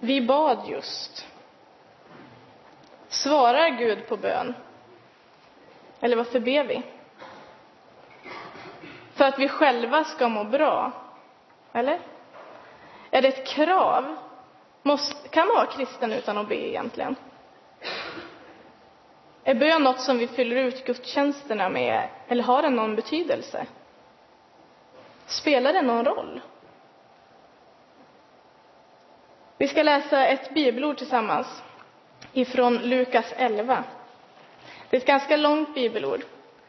Vi bad just. Svarar Gud på bön? Eller varför ber vi? För att vi själva ska må bra? Eller? Är det ett krav? Kan man vara kristen utan att be egentligen? Är bön något som vi fyller ut gudstjänsterna med? Eller har det någon betydelse? Spelar det någon roll? Vi ska läsa ett bibelord tillsammans ifrån Lukas 11. Det är ett ganska långt bibelord.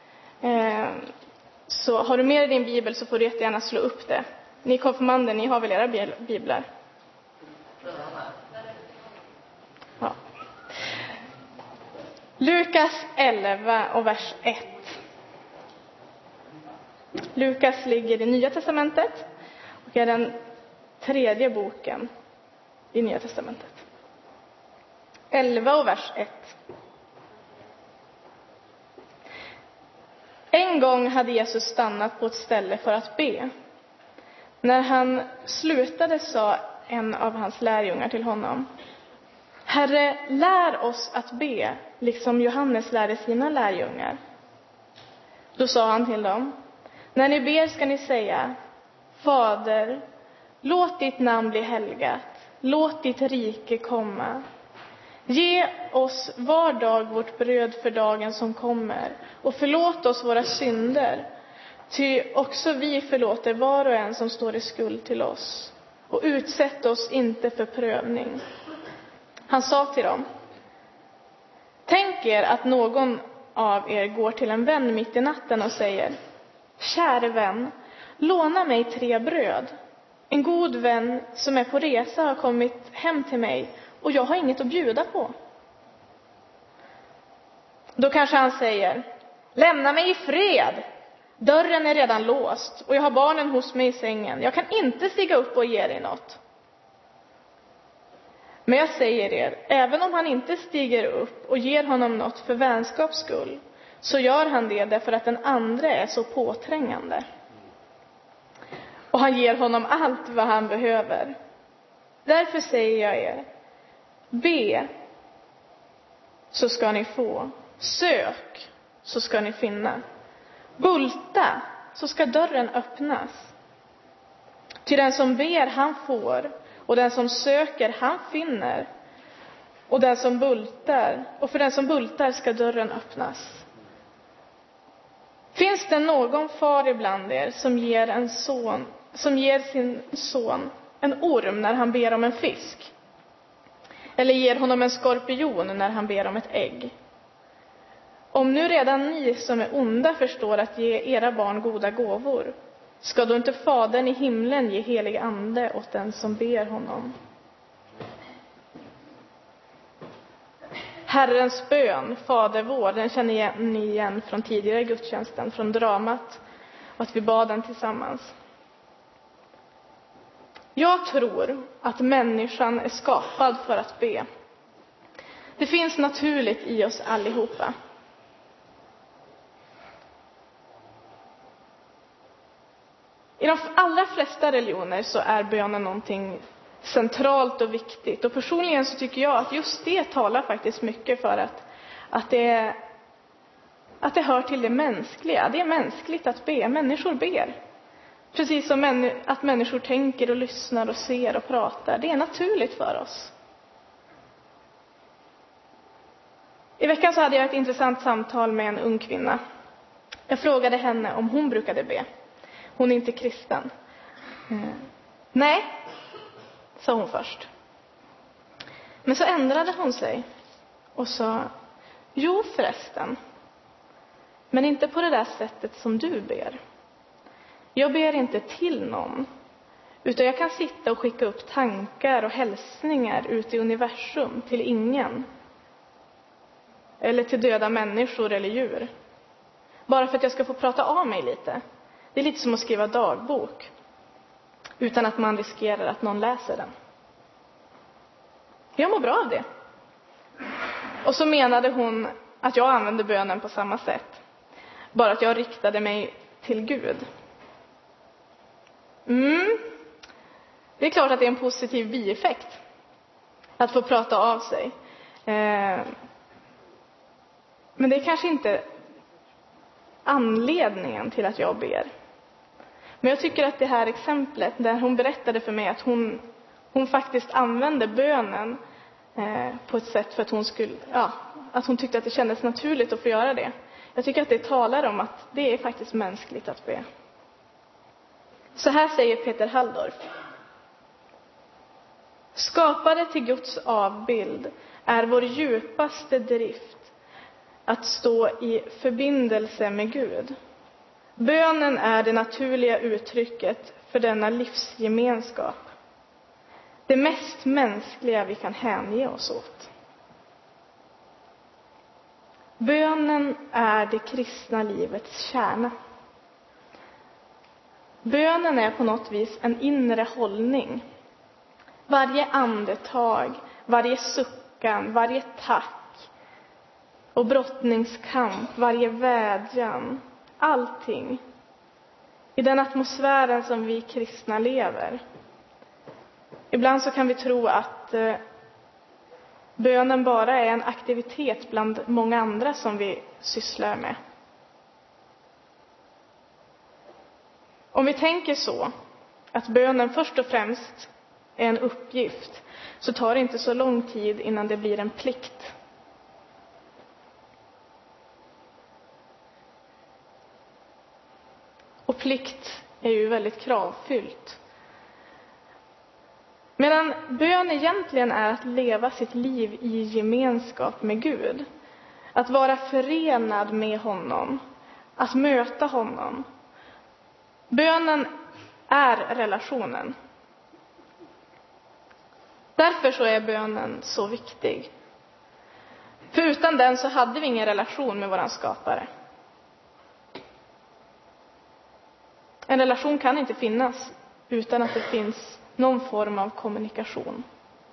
Så har du med din bibel så får du jättegärna slå upp det. Ni konfirmander, ni har väl era biblar? Ja. Lukas 11 och vers 1. Lukas ligger i Nya testamentet och är den 3:e boken i Nya testamentet. 11 och vers 1. En gång hade Jesus stannat på ett ställe för att be. När han slutade sa en av hans lärjungar till honom: Herre, lär oss att be, liksom Johannes lärde sina lärjungar. Då sa han till dem: när ni ber ska ni säga: Fader, låt ditt namn bli helgat. Låt ditt rike komma. Ge oss var dag vårt bröd för dagen som kommer. Och förlåt oss våra synder. Ty också vi förlåter var och en som står i skuld till oss. Och utsätt oss inte för prövning. Han sa till dem: tänk er att någon av er går till en vän mitt i natten och säger: käre vän, låna mig 3 bröd. En god vän som är på resa har kommit hem till mig och jag har inget att bjuda på. Då kanske han säger: lämna mig i fred. Dörren är redan låst och jag har barnen hos mig i sängen. Jag kan inte stiga upp och ge dig något. Men jag säger er, även om han inte stiger upp och ger honom något för vänskaps skull, så gör han det därför att den andra är så påträngande. Och han ger honom allt vad han behöver. Därför säger jag er: be, så ska ni få. Sök, så ska ni finna. Bulta, så ska dörren öppnas. Till den som ber, han får. Och den som söker, han finner. Och för den som bultar ska dörren öppnas. Finns det någon far ibland er som ger sin son en orm när han ber om en fisk? Eller ger honom en skorpion när han ber om ett ägg? Om nu redan ni som är onda förstår att ge era barn goda gåvor, ska då inte Fadern i himlen ge helig ande åt den som ber honom? Herrens bön, Fader vår, den känner ni igen från tidigare gudstjänsten, från dramat, och att vi bad den tillsammans. Jag tror att människan är skapad för att be. Det finns naturligt i oss allihopa. I de allra flesta religioner så är bönen någonting centralt och viktigt. Och personligen så tycker jag att just det talar faktiskt mycket för att det hör till det mänskliga. Det är mänskligt att be. Människor ber. Precis som att människor tänker och lyssnar och ser och pratar. Det är naturligt för oss. I veckan så hade jag ett intressant samtal med en ung kvinna. Jag frågade henne om hon brukade be. Hon är inte kristen. Nej, sa hon först. Men så ändrade hon sig och sa: jo förresten, men inte på det där sättet som du ber. Jag ber inte till någon, utan jag kan sitta och skicka upp tankar och hälsningar ut i universum till ingen. Eller till döda människor eller djur. Bara för att jag ska få prata av mig lite. Det är lite som att skriva dagbok. Utan att man riskerar att någon läser den. Jag mår bra av det. Och så menade hon att jag använde bönen på samma sätt. Bara att jag riktade mig till Gud. Det är klart att det är en positiv bieffekt. att få prata av sig. Men det är kanske inte anledningen till att jag ber. Men jag tycker att det här exemplet där hon berättade för mig att hon faktiskt använde bönen på ett sätt för att att hon tyckte att det kändes naturligt att få göra det. Jag tycker att det talar om att det är faktiskt mänskligt att be. Så här säger Peter Halldorf. Skapade till Guds avbild är vår djupaste drift att stå i förbindelse med Gud. Bönen är det naturliga uttrycket för denna livsgemenskap. Det mest mänskliga vi kan hänge oss åt. Bönen är det kristna livets kärna. Bönen är på något vis en inre hållning. Varje andetag, varje suckan, varje tack och brottningskamp, varje vädjan, allting i den atmosfären som vi kristna lever. Ibland så kan vi tro att bönen bara är en aktivitet bland många andra som vi sysslar med. Om vi tänker så, att bönen först och främst är en uppgift, så tar det inte så lång tid innan det blir en plikt. Och plikt är ju väldigt kravfyllt. Medan bön egentligen är att leva sitt liv i gemenskap med Gud. Att vara förenad med honom. Att möta honom. Bönen är relationen. Därför så är bönen så viktig. För utan den så hade vi ingen relation med våran skapare. En relation kan inte finnas utan att det finns någon form av kommunikation.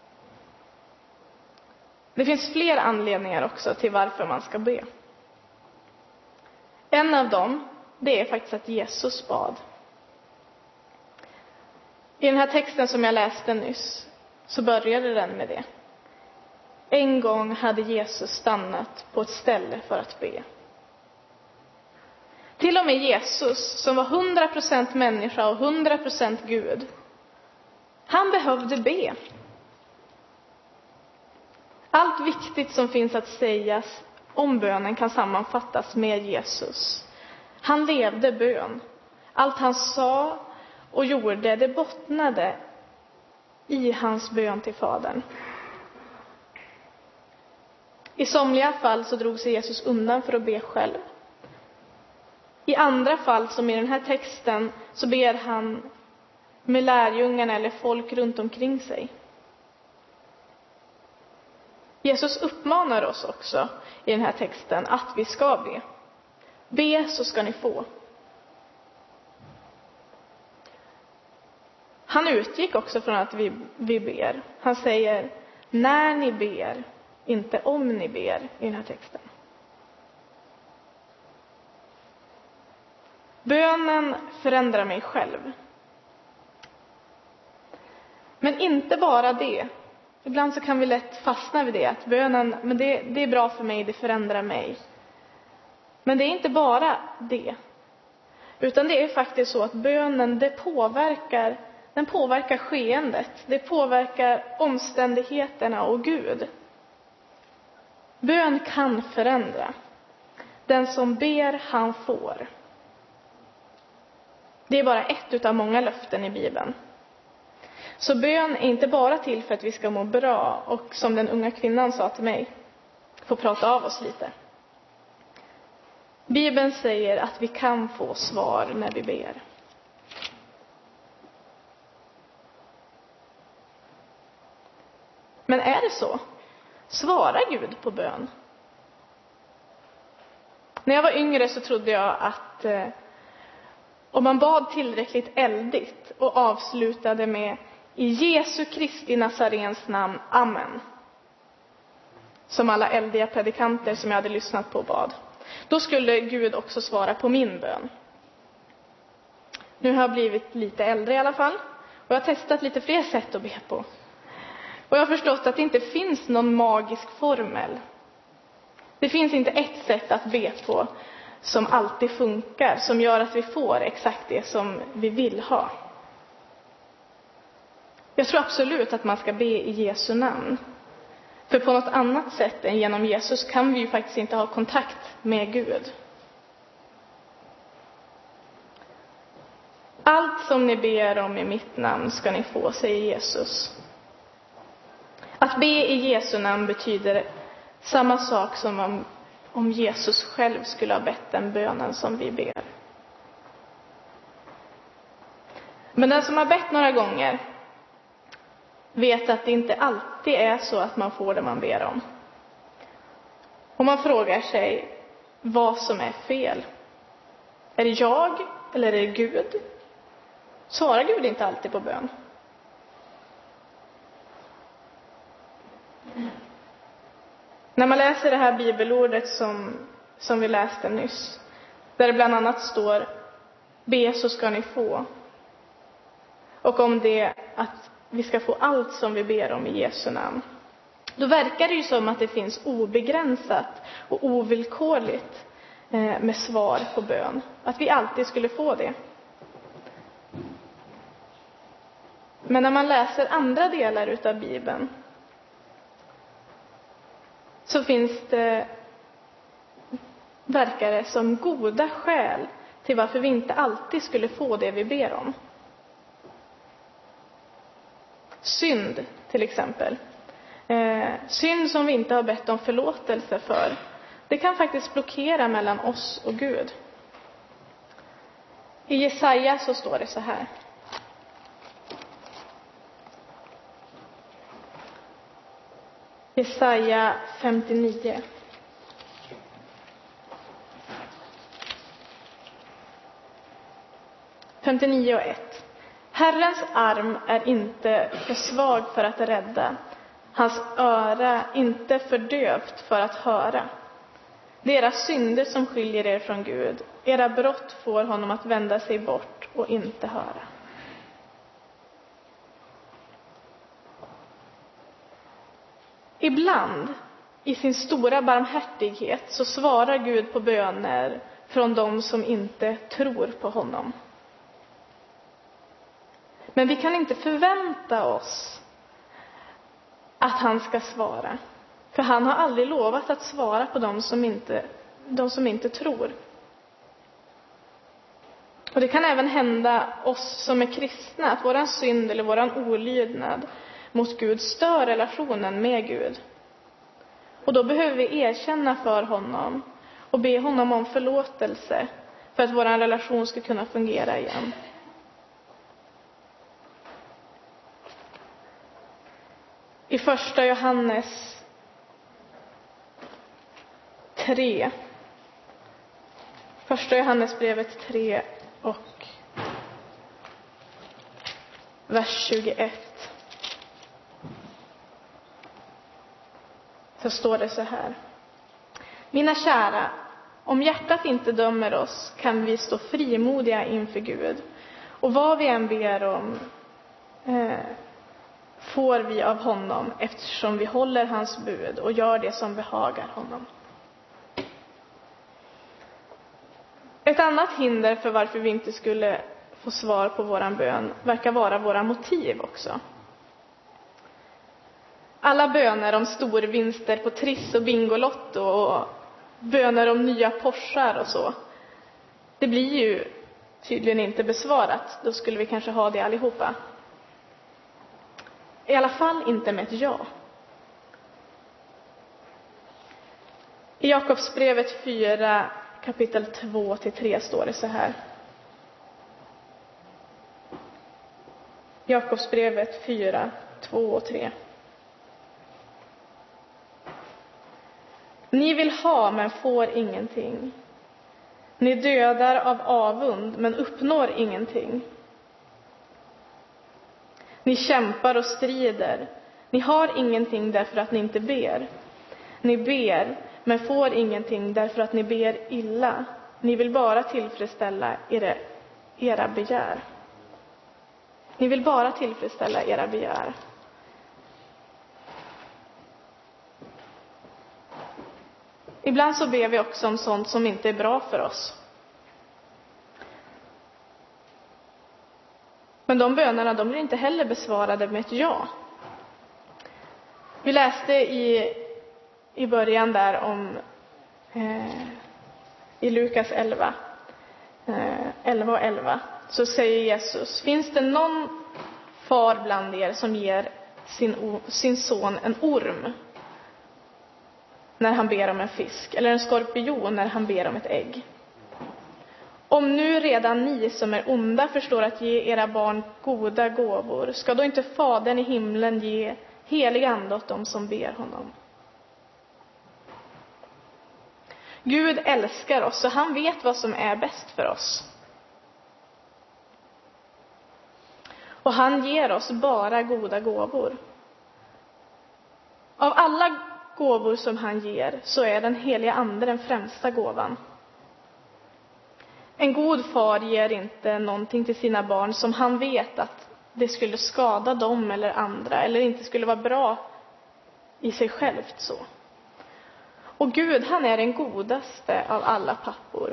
Det finns fler anledningar också till varför man ska be. En av dem, det är faktiskt att Jesus bad. I den här texten som jag läste nyss så började den med det. En gång hade Jesus stannat på ett ställe för att be. Till och med Jesus, som var 100% människa och 100% Gud, han behövde be. Allt viktigt som finns att sägas om bönen kan sammanfattas med Jesus. Han levde bön. Allt han sa och gjorde, det bottnade i hans bön till Fadern. I somliga fall så drog sig Jesus undan för att be själv. I andra fall, som i den här texten, så ber han med lärjungarna eller folk runt omkring sig. Jesus uppmanar oss också i den här texten att vi ska be. Be så ska ni få. Han utgick också från att vi ber. Han säger när ni ber, inte om ni ber i den här texten. Bönen förändrar mig själv. Men inte bara det. Ibland så kan vi lätt fastna vid det. Att bönen, men det är bra för mig, det förändrar mig. Men det är inte bara det. Utan det är faktiskt så att bönen, den påverkar skeendet. Det påverkar omständigheterna och Gud. Bön kan förändra. Den som ber, han får. Det är bara ett av många löften i Bibeln. Så bön är inte bara till för att vi ska må bra och, som den unga kvinnan sa till mig, få prata av oss lite. Bibeln säger att vi kan få svar när vi ber. Men är det så? Svarar Gud på bön? När jag var yngre så trodde jag att om man bad tillräckligt eldigt och avslutade med i Jesu Kristi Nazarens namn, amen. Som alla eldiga predikanter som jag hade lyssnat på bad. Då skulle Gud också svara på min bön. Nu har jag blivit lite äldre i alla fall. Och jag har testat lite fler sätt att be på. Och jag har förstått att det inte finns någon magisk formel. Det finns inte ett sätt att be på som alltid funkar, som gör att vi får exakt det som vi vill ha. Jag tror absolut att man ska be i Jesu namn. För på något annat sätt än genom Jesus kan vi ju faktiskt inte ha kontakt med Gud. Allt som ni ber om i mitt namn ska ni få, säger Jesus. Att be i Jesu namn betyder samma sak som om Jesus själv skulle ha bett den bönen som vi ber. Men den som har bett några gånger vet att det inte alltid är så att man får det man ber om. Och man frågar sig vad som är fel. Är det jag eller är det Gud? Svarar Gud inte alltid på bön? När man läser det här bibelordet som vi läste nyss, där det bland annat står be så ska ni få, och om det att vi ska få allt som vi ber om i Jesu namn, då verkar det ju som att det finns obegränsat och ovillkorligt med svar på bön. Att vi alltid skulle få det. Men när man läser andra delar utav Bibeln så finns det, verkar det som, goda skäl till varför vi inte alltid skulle få det vi ber om. Synd till exempel. Synd som vi inte har bett om förlåtelse för. Det kan faktiskt blockera mellan oss och Gud. I Jesaja så står det så här. Jesaja 59. Och 1. Herrens arm är inte för svag för att rädda, hans öra inte för dövt för att höra. Det är era synder som skiljer er från Gud. Era brott får honom att vända sig bort och inte höra. Ibland, i sin stora barmhärtighet, så svarar Gud på böner från de som inte tror på honom. Men vi kan inte förvänta oss att han ska svara. För han har aldrig lovat att svara på de som inte tror. Och det kan även hända oss som är kristna att våran synd eller våran olydnad mot Gud stör relationen med Gud. Och då behöver vi erkänna för honom och be honom om förlåtelse för att våran relation ska kunna fungera igen. I första Johannes 3. Första Johannesbrevet 3 och vers 21. Så står det så här. Mina kära, om hjärtat inte dömer oss kan vi stå frimodiga inför Gud. Och vad vi än ber om får vi av honom, eftersom vi håller hans bud och gör det som behagar honom. Ett annat hinder för varför vi inte skulle få svar på våran bön verkar vara våra motiv också. Alla böner om storvinster på Triss och Bingolotto och böner om nya Porschar och så, det blir ju tydligen inte besvarat. Då skulle vi kanske ha det allihopa. I alla fall inte med ett ja. I Jakobsbrevet 4, kapitel 2-3 står det så här. Jakobsbrevet 4, 2-3. Ni vill ha men får ingenting. Ni dödar av avund men uppnår ingenting. Ni kämpar och strider. Ni har ingenting därför att ni inte ber. Ni ber men får ingenting därför att ni ber illa. Ni vill bara tillfredsställa era begär. Ni vill bara tillfredsställa era begär. Ibland så ber vi också om sånt som inte är bra för oss. Men de bönerna, de blir inte heller besvarade med ett ja. Vi läste i början där om i Lukas 11 och 11. Så säger Jesus: finns det någon far bland er som ger sin son en orm när han ber om en fisk, eller en skorpion när han ber om ett ägg? Om nu redan ni som är onda förstår att ge era barn goda gåvor, ska då inte Fadern i himlen ge helig ande åt dem som ber honom? Gud älskar oss, så han vet vad som är bäst för oss. Och han ger oss bara goda gåvor. Av alla gåvor som han ger så är den heliga ande den främsta gåvan. En god far ger inte någonting till sina barn som han vet att det skulle skada dem eller andra, eller inte skulle vara bra i sig självt så. Och Gud, han är den godaste av alla pappor.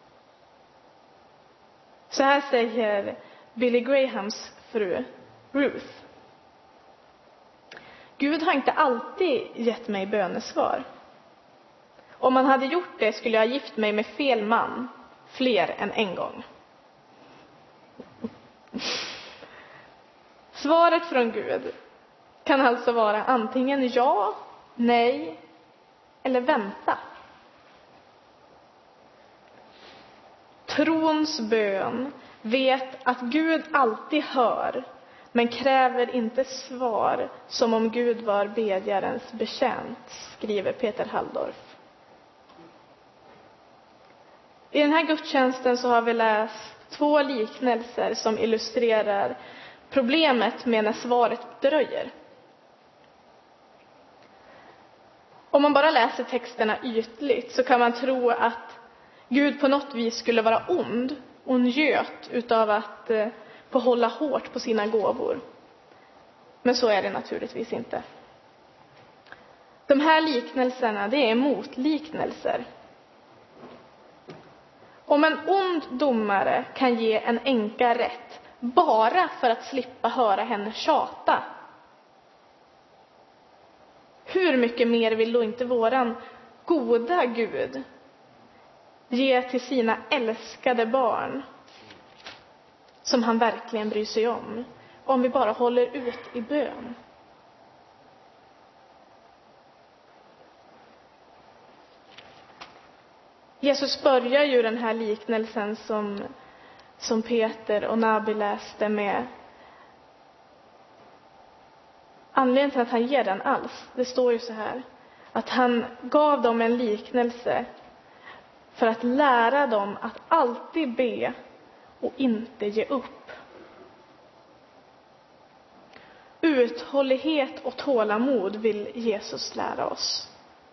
Så här säger Billy Grahams fru Ruth: Gud har inte alltid gett mig bönesvar. Om han hade gjort det skulle jag ha gift mig med fel man fler än en gång. Svaret från Gud kan alltså vara antingen ja, nej eller vänta. Trons bön vet att Gud alltid hör, men kräver inte svar som om Gud var bedjarens betjänt, skriver Peter Halldorf. I den här gudstjänsten så har vi läst 2 liknelser som illustrerar problemet med när svaret dröjer. Om man bara läser texterna ytligt så kan man tro att Gud på något vis skulle vara ond och njöt utav att få hålla hårt på sina gåvor. Men så är det naturligtvis inte. De här liknelserna, det är motliknelser. Om en ond domare kan ge en änka rätt bara för att slippa höra henne tjata, hur mycket mer vill då inte våran goda Gud ge till sina älskade barn som han verkligen bryr sig om vi bara håller ut i bön. Jesus börjar ju den här liknelsen som Peter och Nabi läste med. Anledningen till att han ger den alls, det står ju så här, att han gav dem en liknelse för att lära dem att alltid be och inte ge upp. Uthållighet och tålamod vill Jesus lära oss.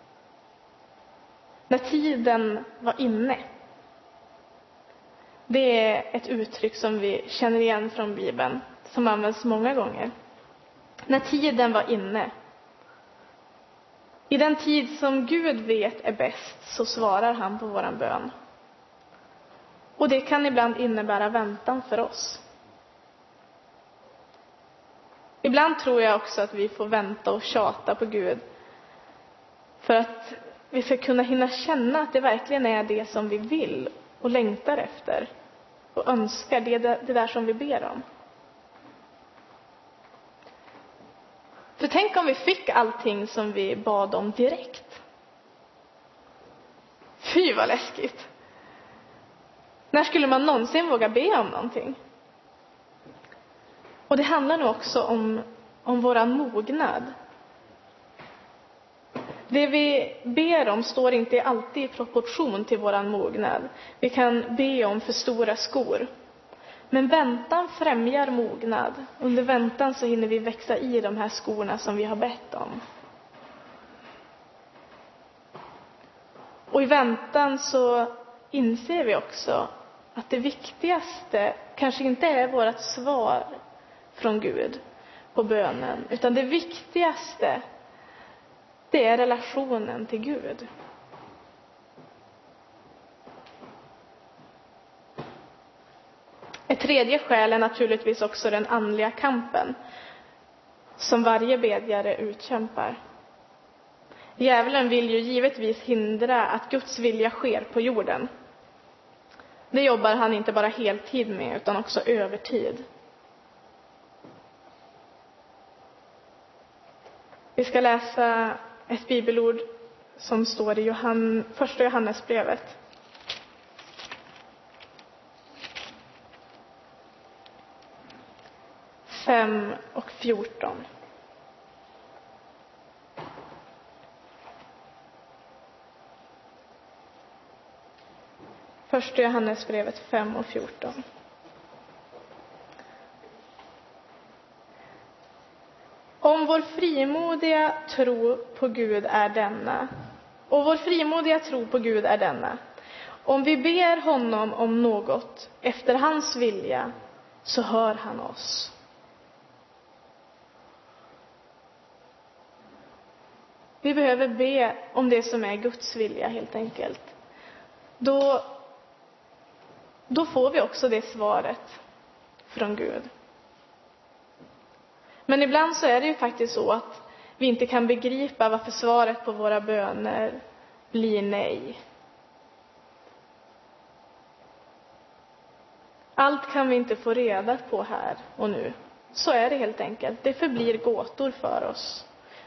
När tiden var inne. Det är ett uttryck som vi känner igen från Bibeln, som används många gånger. När tiden var inne. I den tid som Gud vet är bäst så svarar han på våran bön. Och det kan ibland innebära väntan för oss. Ibland tror jag också att vi får vänta och tjata på Gud för att vi ska kunna hinna känna att det verkligen är det som vi vill och längtar efter och önskar, det där som vi ber om. För tänk om vi fick allting som vi bad om direkt. Fy vad läskigt. När skulle man någonsin våga be om någonting? Och det handlar nog också om våran mognad. Det vi ber om står inte alltid i proportion till våran mognad. Vi kan be om för stora skor. Men väntan främjar mognad. Under väntan så hinner vi växa i de här skorna som vi har bett om. Och i väntan så inser vi också att det viktigaste kanske inte är vårt svar från Gud på bönen. Utan det viktigaste, det är relationen till Gud. Ett tredje skäl är naturligtvis också den andliga kampen som varje bedjare utkämpar. Djävulen vill ju givetvis hindra att Guds vilja sker på jorden. Det jobbar han inte bara heltid med utan också övertid. Vi ska läsa ett bibelord som står i första Johannesbrevet. Fem och 14. Första Johannesbrevet 5 och 14. Om vår frimodiga tro på Gud är denna. Och vår frimodiga tro på Gud är denna. Om vi ber honom om något efter hans vilja, så hör han oss. Vi behöver be om det som är Guds vilja helt enkelt. Då får vi också det svaret från Gud. Men ibland så är det ju faktiskt så att vi inte kan begripa varför svaret på våra böner blir nej. Allt kan vi inte få reda på här och nu. Så är det helt enkelt. Det förblir gåtor för oss.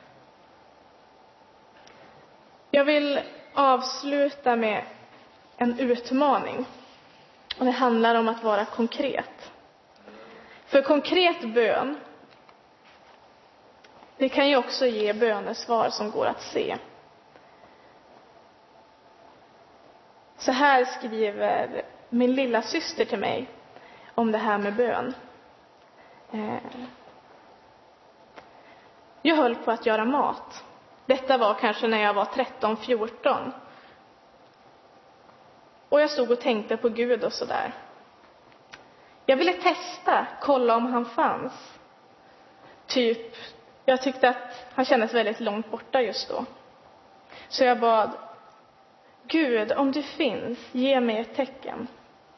Jag vill avsluta med en utmaning. Och det handlar om att vara konkret. För konkret bön, det kan ju också ge bönesvar som går att se. Så här skriver min lilla syster till mig om det här med bön. Jag höll på att göra mat. Detta var kanske när jag var 13-14. Och jag stod och tänkte på Gud och sådär. Jag ville testa, kolla om han fanns. Jag tyckte att han kändes väldigt långt borta just då. Så jag bad, Gud, om du finns, ge mig ett tecken.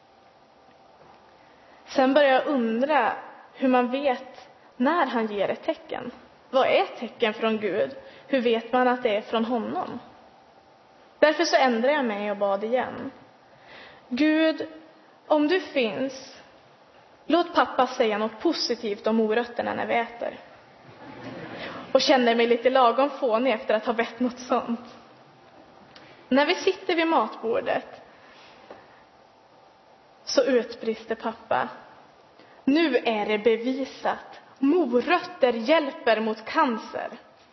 Sen började jag undra hur man vet när han ger ett tecken. Vad är ett tecken från Gud? Hur vet man att det är från honom? Därför så ändrade jag mig och bad igen. Gud, om du finns, låt pappa säga något positivt om morötterna när vi äter. Och kände mig lite lagom fånig efter att ha bett något sånt. När vi sitter vid matbordet så utbrister pappa. Nu är det bevisat. Morötter hjälper mot cancer.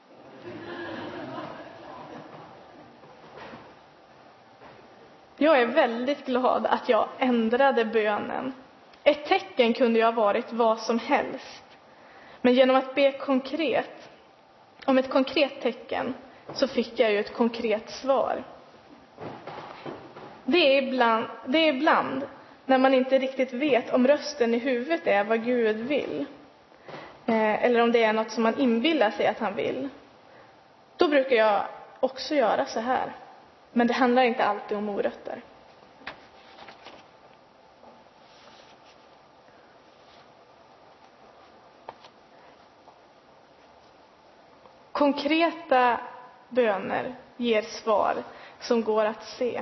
Jag är väldigt glad att jag ändrade bönen. Ett tecken kunde ju ha varit vad som helst. Men genom att be konkret om ett konkret tecken så fick jag ju ett konkret svar. Det är ibland när man inte riktigt vet om rösten i huvudet är vad Gud vill. Eller om det är något som man inbillar sig att han vill. Då brukar jag också göra så här. Men det handlar inte alltid om morötter. Konkreta böner ger svar som går att se.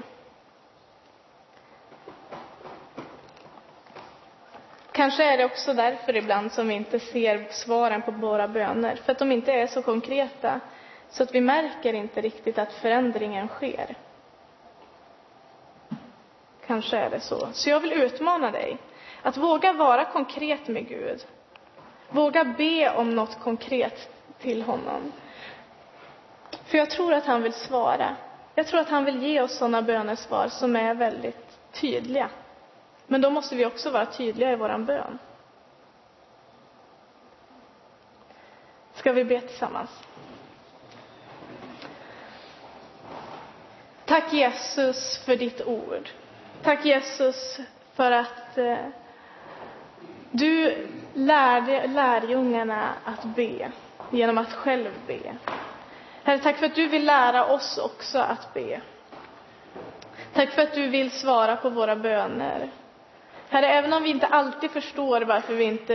Kanske är det också därför ibland som vi inte ser svaren på våra böner. För att de inte är så konkreta. Så att vi märker inte riktigt att förändringen sker. Kanske är det så. Så jag vill utmana dig. Att våga vara konkret med Gud. Våga be om något konkret till honom. För jag tror att han vill svara. Jag tror att han vill ge oss sådana bönesvar som är väldigt tydliga. Men då måste vi också vara tydliga i våran bön. Ska vi be tillsammans? Tack Jesus för ditt ord. Tack Jesus för att du lärde lärjungarna att be genom att själv be. Herre, tack för att du vill lära oss också att be. Tack för att du vill svara på våra böner. Herre, även om vi inte alltid förstår varför vi inte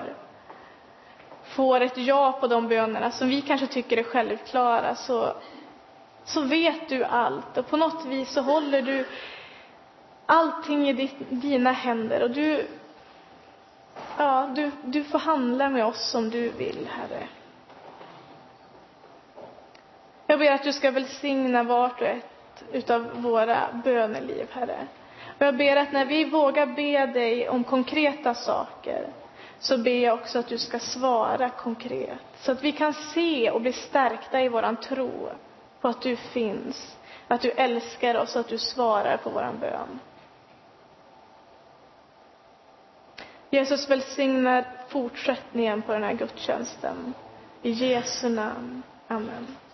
får ett ja på de bönerna som vi kanske tycker är självklara, så vet du allt. Och på något vis så håller du allting i dina händer. Och du får handla med oss som du vill, Herre. Jag ber att du ska välsigna vart och ett utav våra böneliv, Herre. Och jag ber att när vi vågar be dig om konkreta saker, så ber jag också att du ska svara konkret. Så att vi kan se och bli stärkta i våran tro på att du finns. Att du älskar oss och att du svarar på våran bön. Jesus välsignar fortsättningen på den här gudstjänsten. I Jesu namn. Amen.